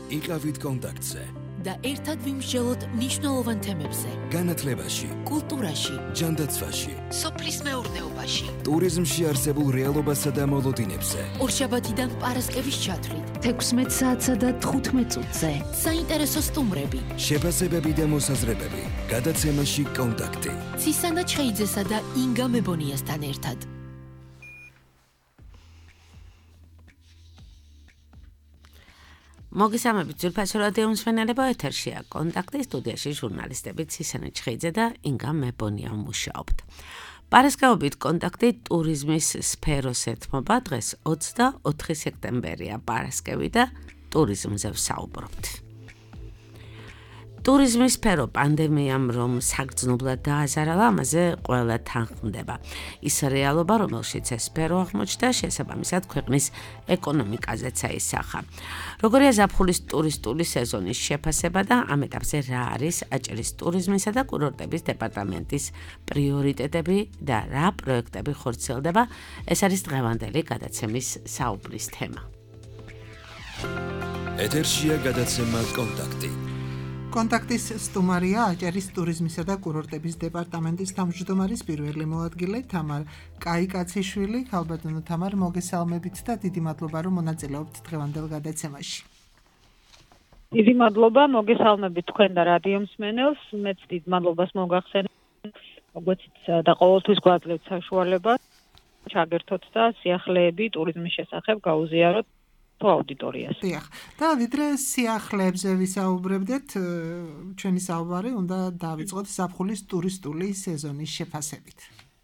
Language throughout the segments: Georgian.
იყავით კონტაქტზე და ერთად ვიმსჯელოთ მნიშვნელოვან თემებზე. განათლებაში, კულტურაში, ჯანდაცვაში, სოფლის მეურნეობაში, ტურიზმში არსებულ რეალობასა და მოლოდინებზე. ორშაბათიდან პარასკევის ჩათვლით, 16 საათსა და 15 წუთზე. საინტერესო სტუმრები, შეფასებები და მოსაზრებები. გადაცემაში კონტაქტი. ცისანა ჩხეიძესა და ინგა მებონიასთან ერთად. მოგესალმებით ძვირფასო რადიო მსმენელებო, ეთერშია კონტაქტი, სტუდიაში ჟურნალისტები ცისანა ჩხეიძე და ინგა მებონია მუშაობთ. პარასკევობით კონტაქტი ტურიზმის სფეროს ეთმობა. დღეს 24 სექტემბერია, პარასკევი და ტურიზმზე ვსაუბრობთ. ტურიზმის სფერო პანდემიამ რომ საგრძნობლად დააზარალა, ამაზე ყველა თანხმდება. ის რეალობა, რომელშიც ეს სფერო აღმოჩნდა, შესაბამისად ქვეყნის ეკონომიკაზეც აისახა. როგორია ზაფხულის ტურისტული სეზონის შეფასება და ამ ეტაპზე რა არის აჭარის ტურიზმისა და კურორტების დეპარტამენტის პრიორიტეტები და რა პროექტები ხორციელდება, ეს არის დღევანდელი გადაცემის საუბრის თემა. ეთერშია გადაცემა კონტაქტი. კონტაქტის სტუმარია აჭარის ტურიზმისა და კურორტების დეპარტამენტის თავმჯდომარის პირველი მოადგილე თამარ კაიკაციშვილი. ხალბატონო თამარ, მოგესალმებით და დიდი მადლობა რომ მონაწილეობთ დღევანდელ გადაცემაში. დიდი მადლობა, მოგესალმებით თქვენ და რადიო მსმენელს. მეც დიდ მადლობას მოგახსენებთ. მოგვეცით და ყოველთვის გვაძლევთ საშუალება ჩაგერთოთ და სიახლეები ტურიზმის შესახებ გაუზიაროთ აუდიტორიას. დიახ. და ვიდრე სიახლეებზე ვისაუბრებდეთ, ჩვენი საუბარი უნდა დავიწყოთ ზაფხულის ტურისტული სეზონის შეფასებით.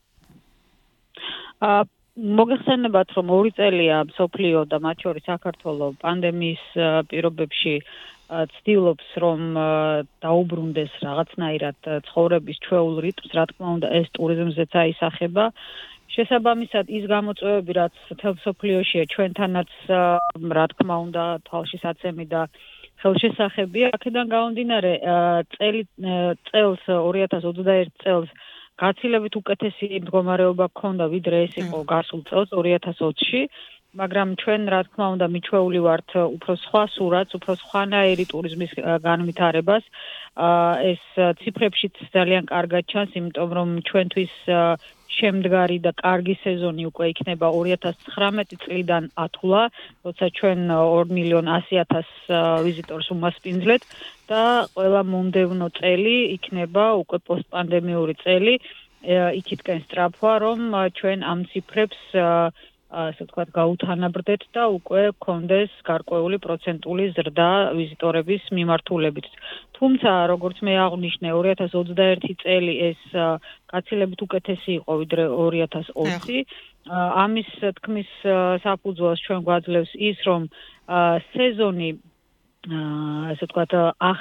მოგეხსენებათ, რომ 2 წელია მსოფლიო და მათ შორის საქართველოს პანდემიის პირობებში ცდილობს, რომ დაუბრუნდეს რაღაცნაირად ცხოვრების ჩვეულ რიტმს, რა თქმა უნდა, ეს ტურიზმზეც აისახება. შესაბამისად, ის გამოწვევები, რაც მთელ მსოფლიოშია, ჩვენთანაც, რა თქმა უნდა, თვალშისაცემი და ხელშესახებია. აქედან გამომდინარე, წელს 2021 წელს გაცილებით უკეთესი მდგომარეობა ჰქონდა, ვიდრე ეს იყო გასულ წელს 2020-ში, მაგრამ ჩვენ, რა თქმა უნდა, მიჩვეული ვართ უფრო სხვა სურათს, უფრო სხვანაირი ტურიზმის განვითარებას. ეს ციფრებშიც ძალიან კარგად ჩანს, იმიტომ რომ ჩვენთვის შემდგარი და კარგი სეზონი უკვე იქნება 2019 წლიდან ათვლა, როცა ჩვენ 2.100.000 ვიზიტორს უმასპინძლეთ და ყველა მომდევნო წელი იქნება უკვე პოსტპანდემიური წელი. იქითკენ სწრაფვა, რომ ჩვენ ამ ციფრებს ასე ვთქვათ, გაუთანაბრდეთ და უკვე გქონდეს გარკვეული პროცენტული ზრდა ვიზიტორების მიმართულებით. თუმცა, როგორც მე აღვნიშნე, 2021 წელი ეს გაცილებით უკეთესი იყო, ვიდრე 2020. ამის თქმის საფუძველს ჩვენ გვაძლევს ის, რომ სეზონი, ასე ვთქვათ,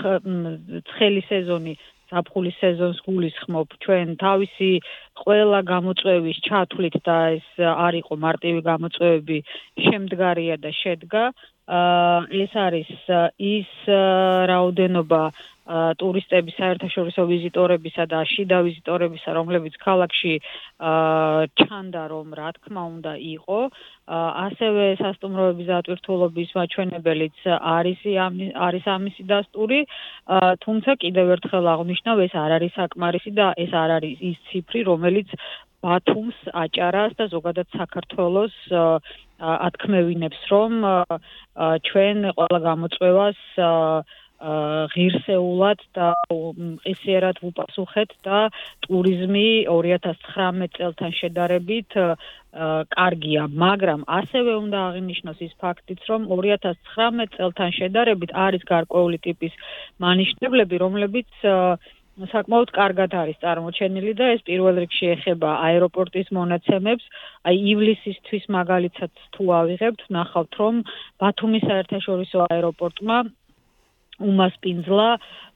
ცხელი სეზონი ზაფხულის სეზონს გულისხმობ, ჩვენ თავისი ყველა გამოწვევის ჩათვლით და ეს არ იყო მარტივი გამოწვევები, შემდგარია და შედგა. ეს არის ის რაოდენობა ტურისტების, საერთაშორისო ვიზიტორებისა და შიდა ვიზიტორებისა, რომლებიც ქალაქში ჩანდა, რომ რა თქმა უნდა იყო. ასევე სასტუმროების დატვირთულობის მაჩვენებელიც არის ამისი დასტური, თუმცა კიდევ ერთხელ აღვნიშნავ, ეს არ არის საკმარისი და ეს არ არის ის ციფრი, რომელიც ბათუმს, აჭარას და ზოგადად საქართველოს ათქმევინებს, რომ ჩვენ ყველა გამოწვევას ღირსეულად და მყისიერად ვუპასუხეთ და ტურიზმი 2019 წელთან შედარებით კარგია, მაგრამ ასევე უნდა აღინიშნოს ის ფაქტიც, რომ 2019 წელთან შედარებით არის გარკვეული ტიპის მანიშნებლები, რომლებიც საკმაოდ კარგად არის წარმოჩენილი და ეს პირველ რიგში ეხება აეროპორტის მონაცემებს. აი ივლისისთვის მაგალითად თუ ავიღებთ, ნახავთ, რომ ბათუმის საერთაშორისო აეროპორტმა უმასპინძლა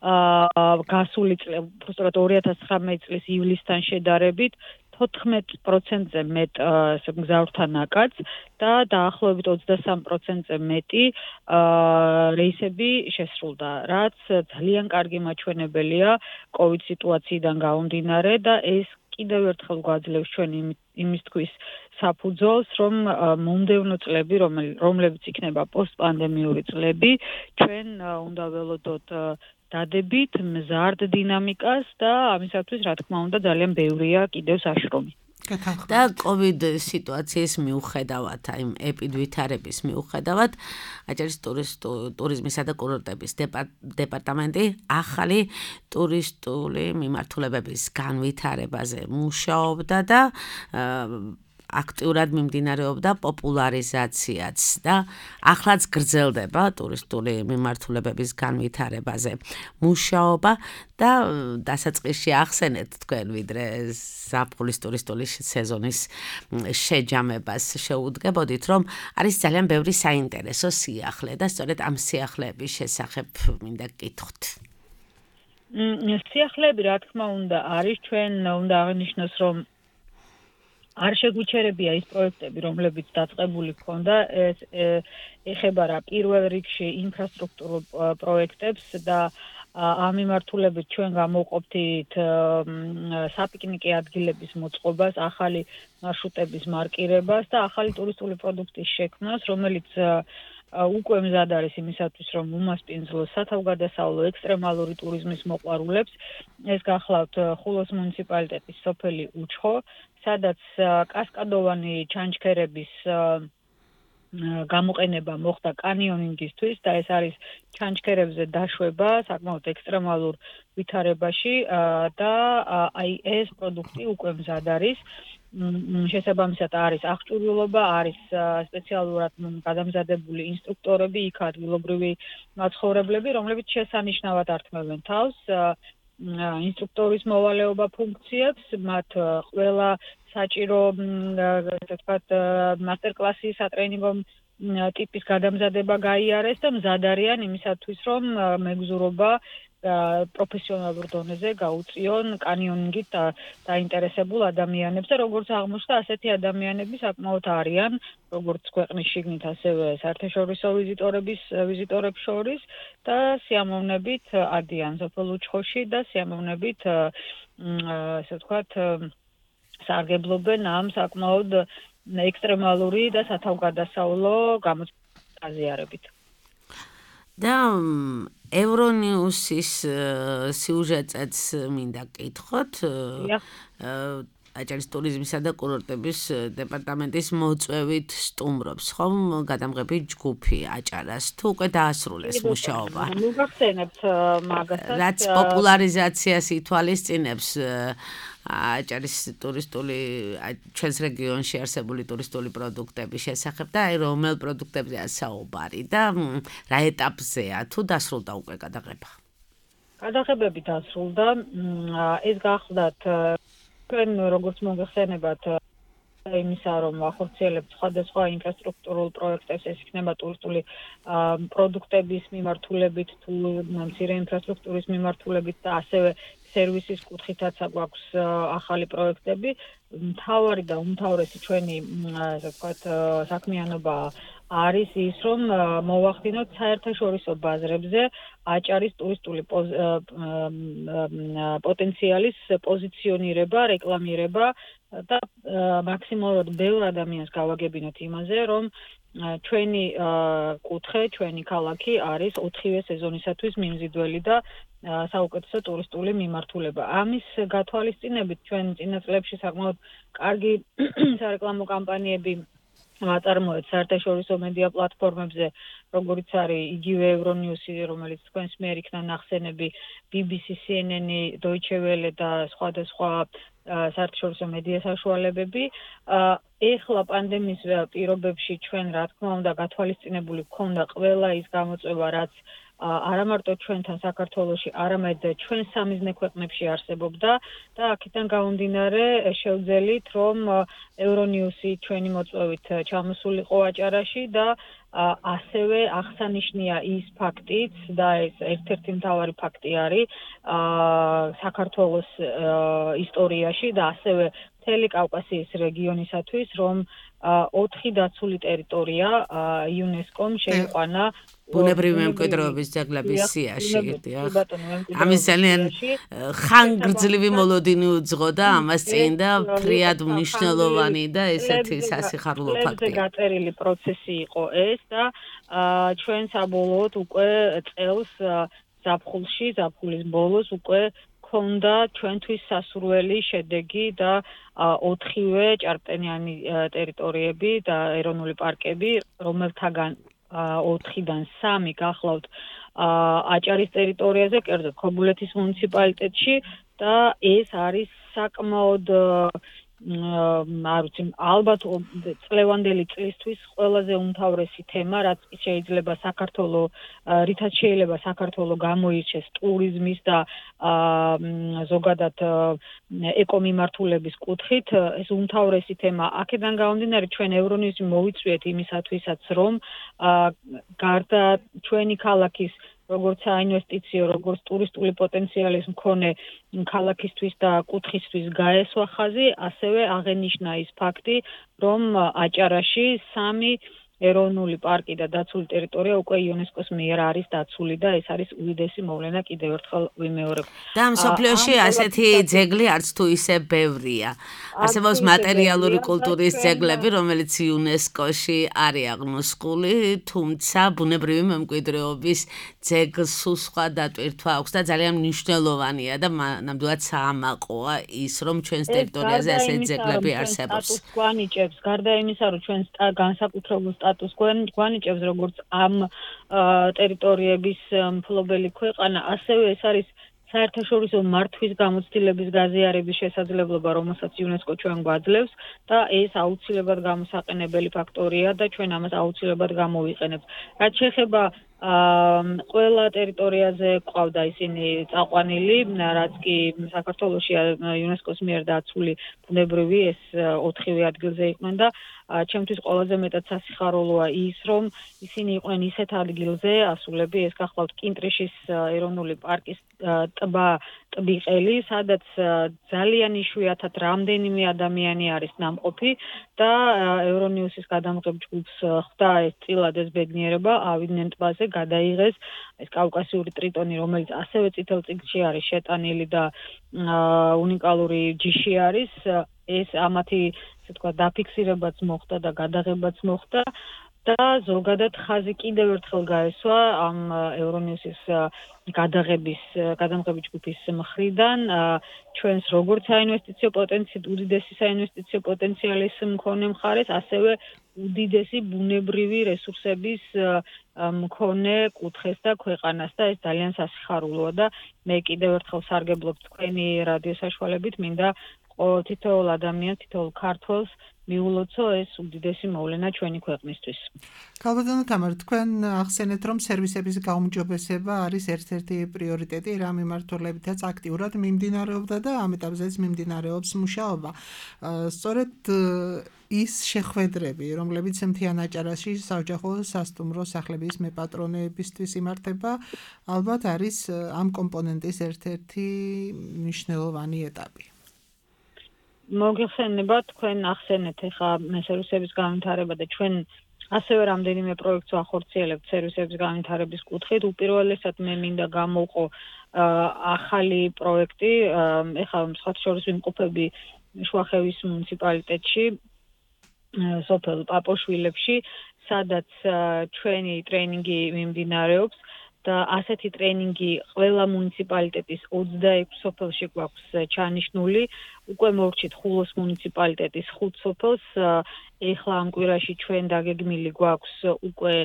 გასული წლის, უბრალოდ 2019 წლის ივლისთან შედარებით 14%-ზე მეტ მგზავრთა ნაკადს და დაახლოებით 23%-ზე მეტი რეისები შესრულდა, რაც ძალიან კარგი მაჩვენებელია COVID სიტუაციიდან გამომდინარე და ეს კიდევ ერთხელ გვაძლევს ჩვენ იმის თქვის საფუძველს, რომ მომდევნო წლები, რომლებიც იქნება პოსტპანდემიური წლები, ჩვენ უნდა ველოდოთ დადებით, მზარდ დინამიკას და ამისათვის, რა თქმა უნდა, ძალიან ბევრია კიდევ საშრომი. და COVID სიტუაციის მიუხედავად, აი ეპიდვითარების მიუხედავად, აჭარის ტურიზმისა და კურორტების დეპარტამენტი ახალი ტურისტული მიმართულებების განვითარებაზე მუშაობდა და აქტიურად მიმდინარეობდა პოპულარიზაციაც და ახლაც გრძელდება ტურისტული მიმართულებების განვითარებაზე მუშაობა და დასაწყისში ახსენეთ თქვენ ვიდრე ზაფხულის ტურისტული სეზონის შეჯამებას შეუდგებოდით, რომ არის ძალიან ბევრი საინტერესო სიახლე და სწორედ ამ სიახლეების შესახებ მინდა გკითხოთ. სიახლეები, რა თქმა უნდა, არის ჩვენ უნდა აღნიშნოს, რომ არ შეგვიჩერებია ის პროექტები, რომლებიც დაწყებული ჰქონდა, ეხება რა პირველ რიგში ინფრასტრუქტურულ პროექტებს და ამ მიმართულებით ჩვენ გამოვყოფთ საპიკნიკე ადგილების მოწყობას, ახალი მარშრუტების მარკირებას და ახალი ტურისტული პროდუქტის შექმნას, რომელიც უკვე მზად არის იმისათვის, რომ უმასპინძლოს სათავგადასავლო ექსტრემალური ტურიზმის მოყვარულებს. ეს გახლავთ ხულოს მუნიციპალიტეტის სოფელი უჩხო, სადაც კასკადოვანი ჩანჩქერების გამოყენება მოხდა კანიონინგისთვის და ეს არის ჩანჩქერებზე დაშვება საკმაოდ ექსტრემალურ ვითარებაში და აი ეს პროდუქტი უკვე მზად არის. შესაბამისად არის აღჭურვილობა, არის სპეციალურად გადამზადებული ინსტრუქტორები, იქ ადგილობრივი მაცხოვრებლები, რომლებიც შესანიშნავად ართმევენ თავს ინსტრუქტორის მოვალეობა ფუნქციებს, მათ ყველა საჭირო, ასე ვთქვათ, მასტერკლასი, სატრენინგო ტიპის გადამზადება გაიარეს და მზად არიან იმისათვის, რომ მეგზურობა პროფესიონალურ დონეზე გაუწიონ კანიონინგით დაინტერესებულ ადამიანებს და როგორც აღმოჩნდა, ასეთი ადამიანები საკმაოდ არიან, როგორც ქვეყნის შიგნით, ასევე საერთაშორისო ვიზიტორებს შორის და სიამოვნებით ადიან სოფელ უჩხოში და სიამოვნებით, ასე ვთქვათ, სარგებლობენ ამ საკმაოდ ექსტრემალური და სათავგადასავლო გამოწვევის აზიარებით. და ევრონიუსის სიუჟეტიც მინდა გკითხოთ. აჭარის ტურიზმისა და კურორტების დეპარტამენტის მოწვევით სტუმრობს ხომ გადამღები ჯგუფი აჭარას თუ უკვე დაასრულეს მუშაობა. მოგახსენებთ მაგასაც. რაც პოპულარიზაციას ითვალისწინებს აჭარის ტურისტული ჩვენს რეგიონში არსებული ტურისტული პროდუქტების შესახებ და აი რომელ პროდუქტებზეა საუბარი და რა ეტაპზეა თუ დასრულდა უკვე გადაღება. გადაღებები დასრულდა. ეს გახლდათ თქვენ როგორც მოგეხსენებათ იმისა, რომ ახორციელებთ სხვადასხვა ინფრასტრუქტურულ პროექტებს, ეს იქნება ტურისტული პროდუქტების მიმართულებით თუ მცირე ინფრასტრუქტურის მიმართულებით და ასევე სერვისის კუთხითაც გვაქვს ახალი პროექტები. მთავარი და უმთავრესი ჩვენი, ასე ვთქვათ, საქმიანობა არის ის, რომ მოვახდინოთ საერთაშორისო ბაზრებზე აჭარის ტურისტული პოტენციალის პოზიციონირება, რეკლამირება და მაქსიმალურად ბევრ ადამიანს გავაგებინოთ იმაზე, რომ ჩვენი კუთხე, ჩვენი ქალაქი არის 4-ვე სეზონისათვის მიმზიდველი და საუკეთესო ტურისტული მიმართულება. ამის გათვალისწინებით ჩვენ წინა წლებში საკმაოდ კარგი სარეკლამო კამპანიები ვაწარმოეთ საერთაშორისო მედია პლატფორმებზე, როგორიც არის იგივე ევრონიუსი, რომელიც თქვენს მიერ იქნა ნახსენები, BBC, CNN, Deutsche Welle და სხვადასხვა საერთაშორისო მედია საშუალებები. ეხლა პანდემიის პირობებში ჩვენ, რა თქმა უნდა, გათვალისწინებული გვქონდა ყველა ის გამოწვევა, რაც არა მარტო ჩვენთან საქართველოში, არამედ ჩვენ სამიზნე ქვეყნებში არსებობდა და აქედან გამომდინარე შევძელით, რომ ევრონიუსი ჩვენი მოწვევით ჩამოსულიყო აჭარაში და ასევე აღსანიშნია ის ფაქტიც და ეს ერთ-ერთი მთავარი ფაქტი არის საქართველოს ისტორიაში და ასევე მთელი კავკასიის რეგიონისათვის, რომ 4 დაცული ტერიტორია UNESCO-მ შეიყვანა ბუნებრივი მემკვიდრეობის ძეგლების სიაში. ამის ძალიან ხანგრძლივი მოლოდინი უძღოდა ამას წინ და ფრიად მნიშვნელოვანი და ესეთი სასიხარულო ფაქტია. გაწერილი პროცესი იყო ეს და ჩვენ საბოლოოდ უკვე წელს ზაფხულის ბოლოს უკვე ქონდა ჩვენთვის სასურველი შედეგი და 4-ვე ჭარბტენიანი ტერიტორიები და ეროვნული პარკები, რომელთაგან 4-დან 3 გახლავთ აჭარის ტერიტორიაზე, კერძოდ ქობულეთის მუნიციპალიტეტში და ეს არის საკმაოდ ალბათ წლევანდელი წლისთვის ყველაზე უმთავრესი თემა, რაც შეიძლება რითაც შეიძლება საქართველო გამოირჩეს ტურიზმის და ზოგადად ეკომიმართულების კუთხით, ეს უმთავრესი თემა. აქედან გამომდინარე, ჩვენ ევრონიუსი მოვიწვიეთ იმისათვისაც, რომ გარდა ჩვენი ქალაქის როგორც საინვესტიციო, როგორც ტურისტული პოტენციალის მქონე ქალაქისთვის და კუთხისთვის გაესვა ხაზი, ასევე აღენიშნა ის ფაქტი, რომ აჭარაში 3 ეროვნული პარკი და დაცული ტერიტორია უკვე იუნესკოს მიერ არის დაცული და ეს არის უდიდესი მოვლენა კიდევ ერთხელ ვიმეორებ. და მსოფლიოში ასეთი ძეგლი არც თუ ისე ბევრია. არსებობს მატერიალური კულტურის ძეგლები, რომელიც იუნესკოში არის აღნოსყული, თუმცა ბუნებრივი მემკვიდრეობის ძეგლს სხვა დატვირთვა აქვს და ძალიან მნიშვნელოვანია და ნამდვილად საამაყოა ის, რომ ჩვენს ტერიტორიაზე ასეთი ძეგლები არსებობს. გარდა იმისა, რომ ჩვენს განსაკუთრებულ სტატუს გვანიჭებს როგორც ამ ტერიტორიების მფლობელი ქვეყანა, ასევე ეს არის საერთაშორისო მართვის გამოცდილების გაზიარების შესაძლებლობა, რომელსაც იუნესკო ჩვენ გვაძლევს და ეს აუცილებლად გამოსაყენებელი ფაქტორია და ჩვენ ამას აუცილებლად გამოვიყენებთ. რაც შეეხება ყველა ტერიტორიაზე ყავდა ისინი წაყვანილი, რაც კი საქართველოში იუნესკოს მიერ დაცული ბუნებრივი ეს 4-ვე ადგილზე იყვნენ და ჩემთვის ყველაზე მეტად სასიხარულოა ის, რომ ისინი იყვნენ ისეთ ადგილზე, ასულები, ეს გახლავთ კინტრიშის ეროვნული პარკის ტბიყელი, სადაც ძალიან იშვიათად რამდენიმე ადამიანი არის ნამყოფი და ევრონიუსის გადამღებ ჯგუფს ხვდა ეს წილად ეს ბედნიერება, ავიდნენ ტბაზე, გადაიღეს ეს კავკასიური ტრიტონი, რომელიც ასევე წითელ წიგნში არის შეტანილი და უნიკალური ჯიში არის, ეს ამათი ასე ვთქვათ დაფიქსირებაც მოხდა და გადაღებაც მოხდა და ზოგადად ხაზი კიდევ ერთხელ გაესვა ამ ევრონიუსის გადამღები ჯგუფის მხრიდან ჩვენს როგორც საინვესტიციო უდიდესი საინვესტიციო პოტენციალის მქონე მხარეს, ასევე უდიდესი ბუნებრივი რესურსების მქონე კუთხეს და ქვეყანას და ეს ძალიან სასიხარულოა და მე კიდევ ერთხელ სარგებლობ თქვენი რადიო საშუალებით, მინდა თითოეულ ადამიანს, თითოეულ ქართველს მიულოცო ეს უდიდესი მოვლენა ჩვენი ქვეყნისთვის. ქალბატონო თამარ, თქვენ ახსენეთ, რომ სერვისების გაუმჯობესება არის ერთ-ერთი პრიორიტეტი, რა მიმართულებითაც აქტიურად მიმდინარეობდა და ამ ეტაპზეც მიმდინარეობს მუშაობა. სწორედ ის შეხვედრები, რომლებიც მთიან აჭარაში საოჯახო სასტუმრო სახლების მეპატრონეებისთვის იმართება, ალბათ არის ამ კომპონენტის ერთ-ერთი მნიშვნელოვანი ეტაპი. მოგეხსენება თქვენ ახსენეთ ახლა სერვისების განვითარება და ჩვენ ასევე რამდენიმე პროექტს ვახორციელებთ სერვისების განვითარების კუთხით. უპირველესად მე მინდა გამოვყო ახალი პროექტი, ახლა სხვათაშორის ვიმყოფები შუახევის მუნიციპალიტეტში, სოფელ პაპოშვილებში, სადაც ჩვენი ტრეინინგი მიმდინარეობს და ასეთი ტრეინინგი ყველა მუნიციპალიტეტის 26 სოფელში გვაქვს ჩანიშნული. უკვე მოვრჩით ხულოს მუნიციპალიტეტის 5 სოფელს, ეხლა ამ კვირაში ჩვენ დაგეგმილი გვაქვს უკვე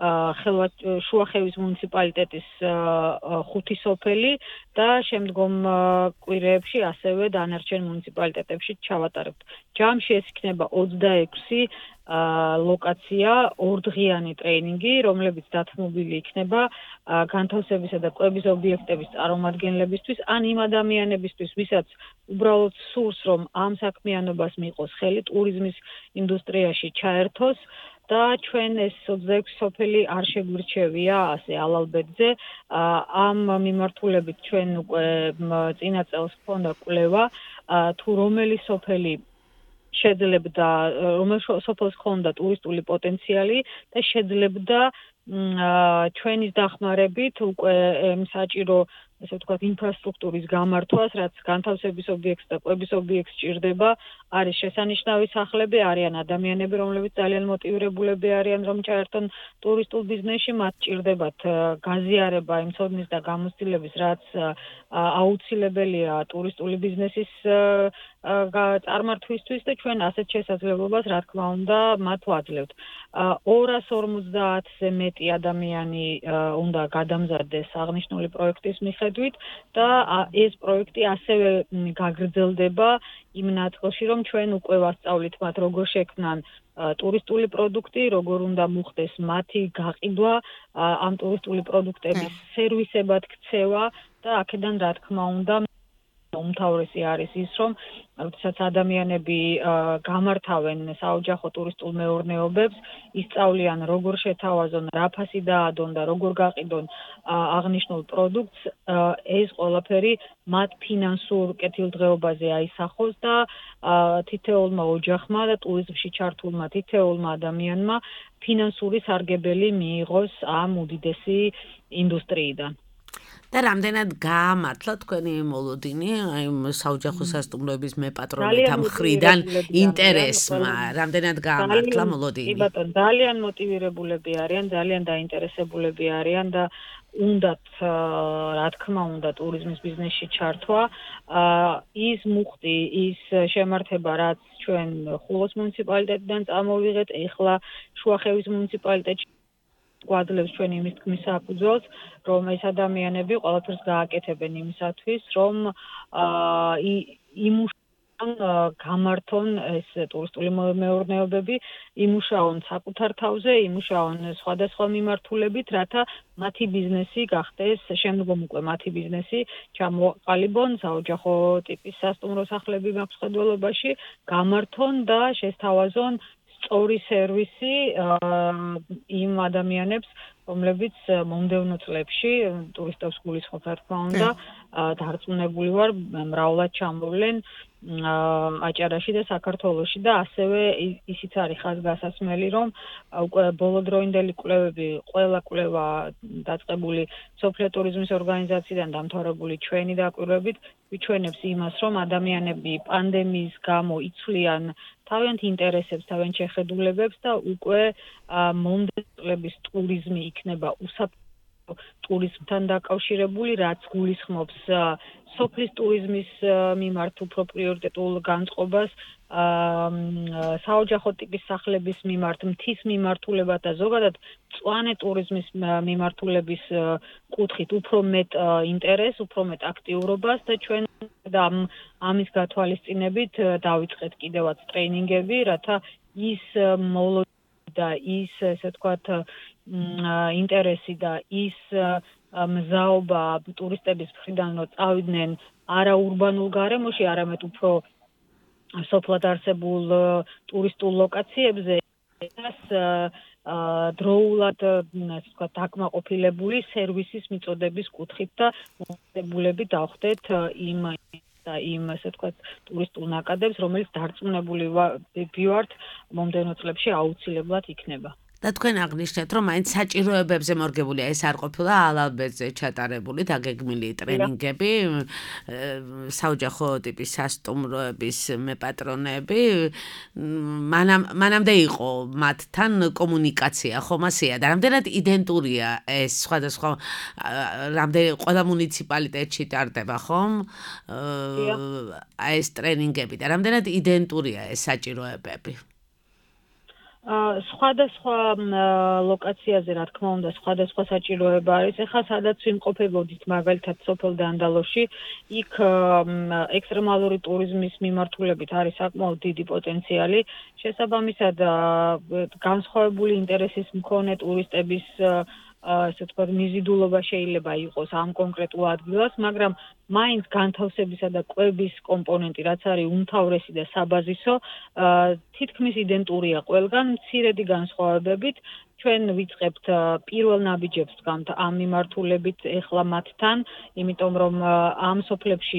შუახევის მუნიციპალიტეტის 5 სოფელი და შემდგომ კვირებში ასევე დანარჩენ მუნიციპალიტეტებში ჩავატარებთ. ჯამში ეს იქნება 26 ლოკაცია, 2დღიანი ტრეინინგი, რომლებიც დათმობილი იქნება განთავსებისა და კვების ობიექტების წარმომადგენლებისთვის, ან იმ ადამიანებისთვის, ვისაც უბრალოდ სურს, რომ ამ საქმიანობას მიიღოს ხელი, ტურიზმის ინდუსტრიაში ჩაერთოს და ჩვენ ეს 26 სოფელი არ შეგვირჩევია ასე ალალბედზე. ამ მიმართულებით ჩვენ უკვე წინა წელს ჰქონდა კვლევა, თუ რომელი სოფელი შეძლებდა რომელიც სოფელს ჰქონდა ტურისტული პოტენციალი და შეძლებდა ჩვენის დახმარებით უკვე საჭირო ესე ვთქვათ ინფრასტრუქტურის გამართვას, რაც განთავსების ობიექტს და კვების ობიექტს ჭირდება, არის შესანიშნავი სახლები, არიან ადამიანები, რომლებიც ძალიან მოტივირებულები არიან, რომ ჩაერთონ ტურისტულ ბიზნესში, მათ ჭირდებათ გაზიარება იმ ცოდნის და გამოცდილების, რაც აუცილებელია ტურისტული ბიზნესის წარმართვისთვის და ჩვენ ასეთ შესაძლებლობას, რა თქმა უნდა, მათ ვაძლევთ. 250-ზე მეტი ადამიანი უნდა გადამზადდეს აღნიშნული პროექტის მიხედვით და ეს პროექტი ასევე გაგრძელდება იმ ნაწილში, რომ ჩვენ უკვე ვასწავლით მათ როგორ შექმნან ტურისტული პროდუქტი, როგორ უნდა მოხდეს მათი გაყიდვა, ამ ტურისტული პროდუქტების სერვისებად ქცევა და აქედან რა თქმა უნდა უმთავრესი არის ის, რომ როდესაც ადამიანები გამართავენ საოჯახო ტურისტულ მეურნეობებს, ისწავლიან როგორ შეთავაზონ, რა ფასი დაადონ და როგორ გაყიდონ აღნიშნულ პროდუქტს, ეს ყველაფერი მათ ფინანსურ კეთილდღეობაზე აისახოს და თითოეულმა ოჯახმა და ტურიზმში ჩართულმა თითოეულმა ადამიანმა ფინანსური სარგებელი მიიღოს ამ უდიდესი ინდუსტრიიდან. და რამდენად გაამართლა თქვენი მოლოდინი აი საოჯახო სასტუმროების მეპატრონეთა მხრიდან ინტერესმა, რამდენად გაამართლა მოლოდინი? კი ბატონო, ძალიან მოტივირებულები არიან, ძალიან დაინტერესებულები არიან და უნდათ რა თქმა უნდა ტურიზმის ბიზნესში ჩართვა. ის მუხტი, ის შემართება, რაც ჩვენ ხულოს მუნიციპალიტეტიდან წამოვიღეთ, ეხლა შუახევის მუნიციპალიტეტში გვაძლევს ჩვენ იმის თქმის საფუძველს, რომ ეს ადამიანები ყველაფერს გააკეთებენ იმისათვის, რომ იმუშაონ გამართონ ეს ტურისტული მეურნეობები, იმუშაონ საკუთარ თავზე, იმუშაონ სხვადასხვა მიმართულებით, რათა მათი ბიზნესი გახდეს, შემდგომ უკვე მათი ბიზნესი ჩამოყალიბონ საოჯახო ტიპის სასტუმრო სახლები მაქსხედველობაში, გამართონ და შესთავაზონ სწორი სერვისი იმ ადამიანებს, რომლებიც მომდევნო წლებში ტურისტებს გულისხმობ, რა თქმა უნდა, დარწმუნებული ვარ, მრავლად ჩამოვლენ აჭარაში და საქართველოში და ასევე ისიც არის ხაზგასასმელი, რომ უკვე ბოლოდროინდელი კვლევები, ყველა კვლევა დაწყებული მსოფლიო ტურიზმის ორგანიზაციიდან დამთავრებული ჩვენი დაკვირვებით ვიჩვენებს იმას, რომ ადამიანები პანდემიის გამო იცვლიან თავიანთ ინტერესებს, თავიანთ შეხედულებებს და უკვე მომდევნო წლების ტურიზმი იქნება უსაფრთხო ტურიზმთან დაკავშირებული, რაც გულისხმობს სოფლის ტურიზმის მიმართ უფრო პრიორიტეტულ განწყობას, საოჯახო ტიპის სახლების მიმართ, მთის მიმართულებად და ზოგადად მწვანე ტურიზმის მიმართულების კუთხით უფრო მეტ ინტერესს, უფრო მეტ აქტიურობას და ჩვენ და ამის გათვალისწინებით დავიწყეთ კიდევაც ტრეინინგები, რათა ის მოლოდინი და ის, ესე ვთქვათ, ინტერესი და ის მზაობა ტურისტების მხრიდან რომ წავიდნენ არა ურბანულ გარემოში, არამედ უფრო სოფლად არსებულ ტურისტულ ლოკაციებზე დროულად, ასე ვთქვათ, დაკმაყოფილებული სერვისის მიწოდების კუთხით და მომხდებულები დავხდეთ იმ ასე ვთქვათ ტურისტულ ნაკადებს, რომელიც დარწმუნებული ვართ მომდევნო წლებში აუცილებლად იქნება. და თქვენ აღნიშნეთ, რომ მაინც საჭიროებებზე მორგებულია, ეს არ ყოფილა ალალ-ბეზე ჩატარებული დაგეგმილი ტრენინგები, საოჯახო ტიპის სასტუმროების მეპატრონეები, მანამდე იყო მათთან კომუნიკაცია, ხომ ასეა და რამდენად იდენტურია ეს სხვადასხვა ყველა მუნიციპალიტეტში ტარდება, ხომ? ეს ტრენინგები და რამდენად იდენტურია ეს საჭიროებები? სხვადასხვა ლოკაციაზე, რა თქმა უნდა, სხვადასხვა საჭიროება არის. ეხლა სადაც ვიმყოფებოდით, მაგალითად, სოფელ დანდალოში, იქ ექსტრემალური ტურიზმის მიმართულებით არის საკმაოდ დიდი პოტენციალი. შესაბამისად, განსხვავებული ინტერესის მქონე ტურისტების ასე ვთქვათ, მიზიდულობა შეიძლება იყოს ამ კონკრეტულ ადგილას, მაგრამ მაინც განთავსებისა და კვების კომპონენტი, რაც არის უმთავრესი და საბაზისო, თითქმის იდენტურია ყველგან, მცირედი განსხვავებებით. ჩვენ ვიწყებთ პირველ ნაბიჯებს ამ მიმართულებით ეხლა მათთან, იმიტომ რომ ამ სოფლებში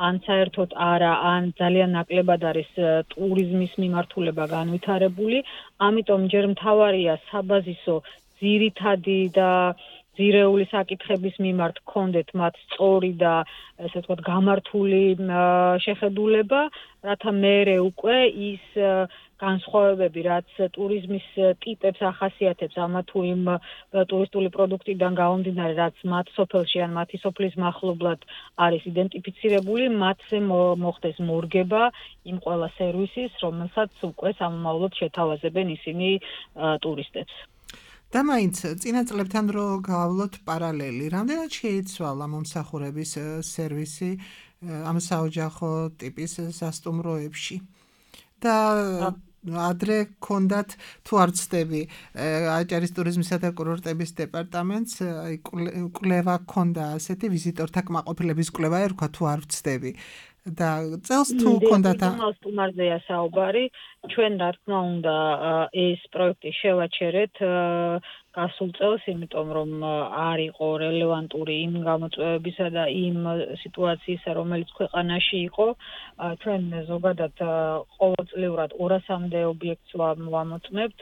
ან საერთოდ არა, ან ძალიან ნაკლებად არის ტურიზმის მიმართულება განვითარებული, ამიტომ ჯერ მთავარია საბაზისო ძირითადი და ძირეული საკითხების მიმართ გქონდეთ მათ სწორი და ესე ვთქვათ გამართული შეხედულება, რათა მერე უკვე ის განსხვავებები, რაც ტურიზმის ტიპებს ახასიათებს ამა თუ იმ ტურისტული პროდუქტიდან გამომდინარე, რაც მათ სოფელში ან მათი სოფლის მახლობლად არის იდენტიფიცირებული, მათზე მოხდეს მორგება იმ ყველა სერვისის, რომელსაც უკვე სამომავლოდ შეთავაზებენ ისინი ტურისტებს. და მაინც წინა წლებთან რო გავავლოთ პარალელი, რამდენად შეიცვალა მომსახურების სერვისი ამ საოჯახო ტიპის სასტუმროებში და ადრე გქონდათ თუ არ ვცდები აჭარის ტურიზმისა და კურორტების დეპარტამენტს კვლევა გქონდა ასეთი ვიზიტორთა კმაყოფილების კვლევა ერქვა თუ არ ვცდები და წელს თუ გქონდათ სტუმარზეა საუბარი ჩვენ რა თქმა უნდა ეს პროექტი შევაჩერეთ გასულ წელს, იმიტომ რომ არ იყო რელევანტური იმ გამოწვევებისა და იმ სიტუაციისა, რომელიც ქვეყანაში იყო. ჩვენ ზოგადად ყოველწლიურად 200-მდე ობიექტს ვამოწმებთ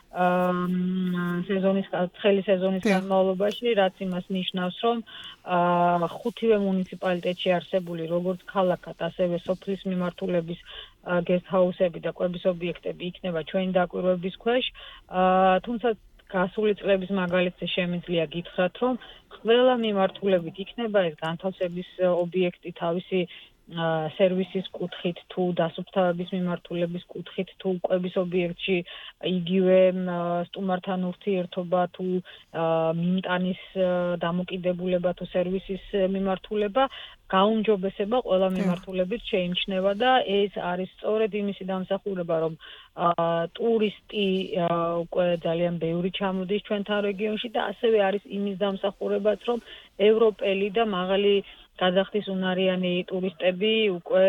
ცხელი სეზონის განმავლობაში, რაც იმას ნიშნავს, რომ 5-ვე მუნიციპალიტეტში არსებული როგორც ქალაქად, ასევე სოფლის მიმართულების გესტ-ჰაუსები და კვების ობიექტები იქნება ჩვენი დაკვირვების ქვეშ, თუმცა გასული წლების მაგალითზე შემიძლია გითხრათ, რომ ყველა მიმართულებით იქნება ეს განთავსების ობიექტი თავისი სერვისის კუთხით თუ დასუფთავების მიმართულების კუთხით თუ კვების ობიექტში იგივე სტუმართან ურთიერთობა თუ მიმტანის დამოკიდებულება თუ სერვისის მიმართულება გაუმჯობესება ყველა მიმართულებით შეიმჩნევა და ეს არის სწორედ იმისი დამსახურება, რომ ტურისტი უკვე ძალიან ბევრი ჩამოდის ჩვენთან რეგიონში და ასევე არის იმის დამსახურებაც, რომ ევროპელი და მაღალი გადახდის უნარიანი ტურისტები უკვე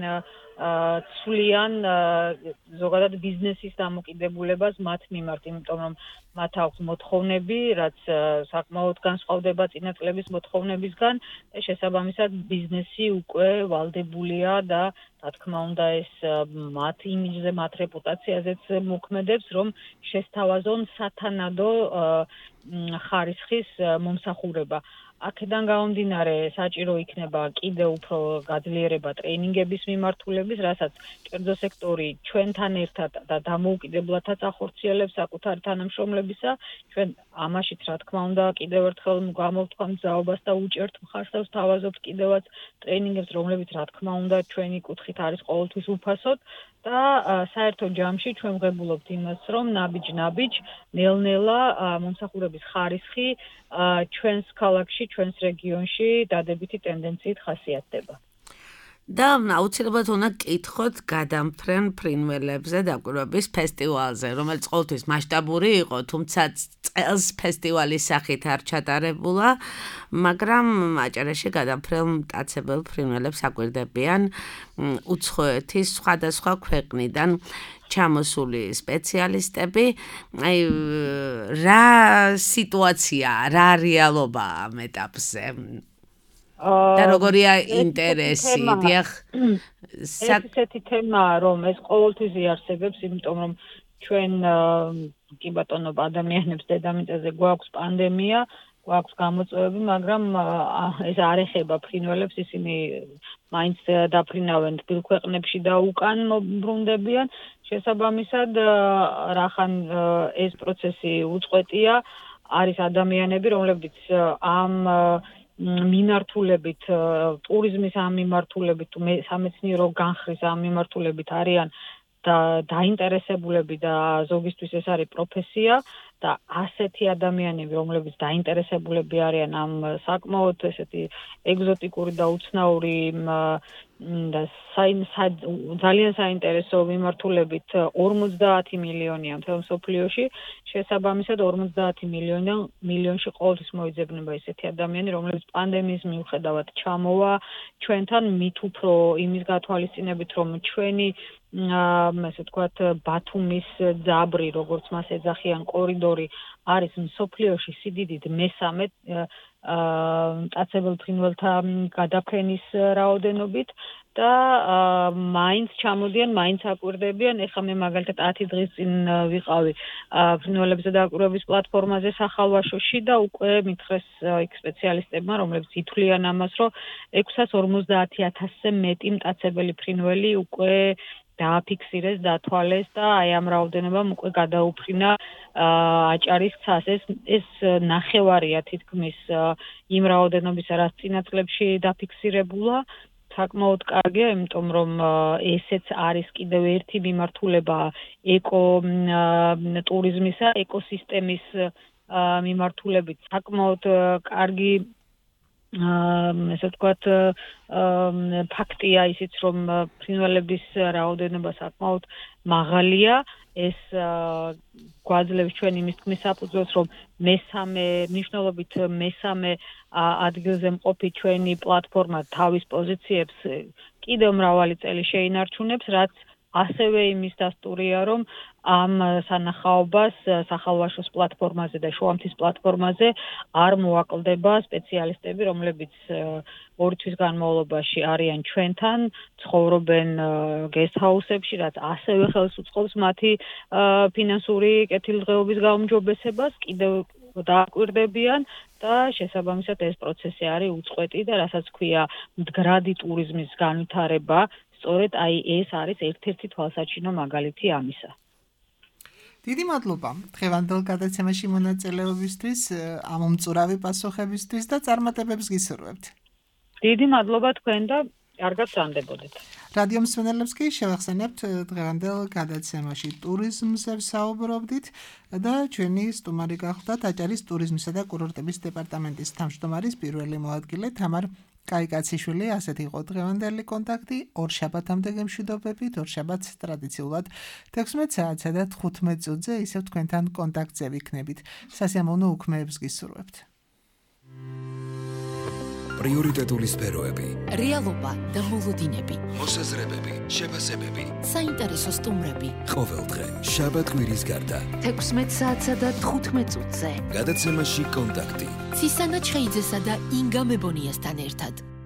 ცვლიან ზოგადად ბიზნესის დამოკიდებულებას მათ მიმართ, იმიტომ რომ მათ აქვს მოთხოვნები, რაც საკმაოდ განსხვავდება წინა წლების მოთხოვნებისგან და შესაბამისად ბიზნესი უკვე ვალდებულია და რა თქმა უნდა ეს მათ იმიჯზე, მათ რეპუტაციაზეც მოქმედებს, რომ შესთავაზონ სათანადო ხარისხის მომსახურება. აქედან გამომდინარე საჭირო იქნება კიდევ უფრო გაძლიერება ტრეინინგების მიმართულების, რასაც კერძო სექტორი ჩვენთან ერთად და დამოუკიდებლადაც ახორციელებს საკუთარი თანამშრომლებისა. ჩვენ ამაშიც რა თქმა უნდა კიდევ ერთხელ გამოვთქვამთ მზაობას და უჭერთ მხარს და ვთავაზობთ კიდევაც ტრეინინგებს, რომლებიც რა თქმა უნდა ჩვენი კუთხით არის ყოველთვის უფასოდ. და საერთო ჯამში ჩვენ ვღებულობთ იმას, რომ ნაბიჯ-ნაბიჯ, ნელ-ნელა მომსახურების ხარისხი ჩვენს ქალაქში, ჩვენს რეგიონში დადებითი ტენდენციით ხასიათდება. და აუცილებლად უნდა გკითხოთ გადამფრენ ფრინველებზე დაკვირვების ფესტივალზე, რომელიც ყოველთვის მასშტაბური იყო, თუმცა წელს ფესტივალის სახით არ ჩატარებულა, მაგრამ აჭარაში გადამფრენ მტაცებელ ფრინველებს აკვირდებიან უცხოეთის სხვადასხვა ქვეყნიდან ჩამოსული სპეციალისტები. აი რა სიტუაცია, რა რეალობა ამ ეტაპზე? და როგორია ინტერესი, დიახ. ესეთი თემაა, რომ ეს ყოველთვის იარსებებს, იმიტომ რომ ჩვენ კი ბატონო ადამიანებს დედამიწაზე გვაქვს პანდემია, გვაქვს გამოწვევები, მაგრამ ეს არ ეხება ფრინველებს, ისინი მაინც დაფრინავენ თბილ ქვეყნებში და უკან ბრუნდებიან. შესაბამისად, რახან ეს პროცესი უწყვეტია, არის ადამიანები, რომლებიც ამ მიმართულებით, ტურიზმის ამ მიმართულებით თუ სამეცნიერო განხრის ამ მიმართულებით არიან და დაინტერესებულები და ზოგისთვის ეს არის პროფესია და ასეთი ადამიანები, რომლებიც დაინტერესებულები არიან ამ საკმაოდ ესეთი ეგზოტიკური და უცნაური და ძალიან საინტერესო მიმართულებით 50 მილიონია მთელ მსოფლიოში, შესაბამისად 50 მილიონში ყოველთვის მოიძებნება ესეთი ადამიანი, რომლებიც პანდემიის მიუხედავად ჩამოვა ჩვენთან, მით უფრო იმის გათვალისწინებით, რომ ჩვენი ესე ვთქვათ, ბათუმის ძაბრი, როგორც მას ეძახიან, კორიდორი არის მსოფლიოში სიდიდით მესამე მტაცებელ ფრინველთა გადაფრენის რაოდენობით და მაინც ჩამოდიან, მაინც აკვირდებიან. ეხლა მე მაგალითად 10 დღის წინ ვიყავი ფრინველებზე დაკვირვების პლატფორმაზე სახალვაშოში და უკვე მითხრეს იქ სპეციალისტებმა, რომლებიც ითვლიან ამას, რომ 650,000-ზე მეტი მტაცებელი ფრინველი უკვე დააფიქსირეს, დათვალეს და აი ამ რაოდენობამ უკვე გადაუფრინა აჭარის ცას. ეს ნახევარია თითქმის იმ რაოდენობისა, რაც წინა წლებში დაფიქსირებულა. საკმაოდ კარგია, იმიტომ რომ ესეც არის კიდევ ერთი მიმართულება ტურიზმისა, ეკოსისტემის მიმართულებით საკმაოდ კარგი ესე ვთქვათ, ფაქტია ისიც, რომ ფრინველების რაოდენობა საკმაოდ მაღალია. ეს გვაძლევს ჩვენ იმის თქმის საფუძველს, რომ მნიშვნელობით მესამე ადგილზე მყოფი ჩვენი პლატფორმა თავის პოზიციებს კიდევ მრავალი წელი შეინარჩუნებს, რაც ასევე იმის დასტურია, რომ ამ სანახაობას სახალვაშოს პლატფორმაზე და შუამთის პლატფორმაზე არ მოაკლდება სპეციალისტები, რომლებიც 2 თვის განმავლობაში არიან ჩვენთან, ცხოვრობენ გესტჰაუსებში, რაც ასევე ხელს უწყობს მათი ფინანსური კეთილდღეობის გაუმჯობესებას, კიდევ დააკვირდებიან და შესაბამისად ეს პროცესი არის უწყვეტი და რასაც ქვია მდგრადი ტურიზმის განვითარება, სწორედ აი ეს არის ერთ-ერთი თვალსაჩინო მაგალითი ამისა. დიდი მადლობა დღევანდელ გადაცემაში მონაწილეობისთვის, ამომწურავი პასუხებისთვის და წარმატებებს გისურვებთ. დიდი მადლობა თქვენ და კარგად სანდებოდეთ. რადიო მსმენელებს კი შევახსენებთ დღევანდელ გადაცემაში ტურიზმზე ვსაუბრობდით და ჩვენი სტუმარი გახლდათ აჭარის ტურიზმისა და კურორტების დეპარტამენტის თავმჯდომარის პირველი მოადგილე თამარ კაიკაციშვილი. ასეთი იყო დღევანდელი კონტაქტი. ორშაბათამდე გემშვიდობებით, ორშაბათს ტრადიციულად 16 საათსა და 15 წუთზე ისევ თქვენთან კონტაქტზე ვიქნებით. სასიამოვნო უქმეებს გისურვებთ. პრიორიტეტული სფეროები, რეალობა და მოლოდინები, მოსაზრებები, შეფასებები, საინტერესო სტუმრები. ყოველდღე შაბათ-კვირის გარდა 16 საათსა და 15 წუთზე. გადაცემაში კონტაქტი. ცისანა ჩხეიძესა და ინგა მებონიასთან ერთად.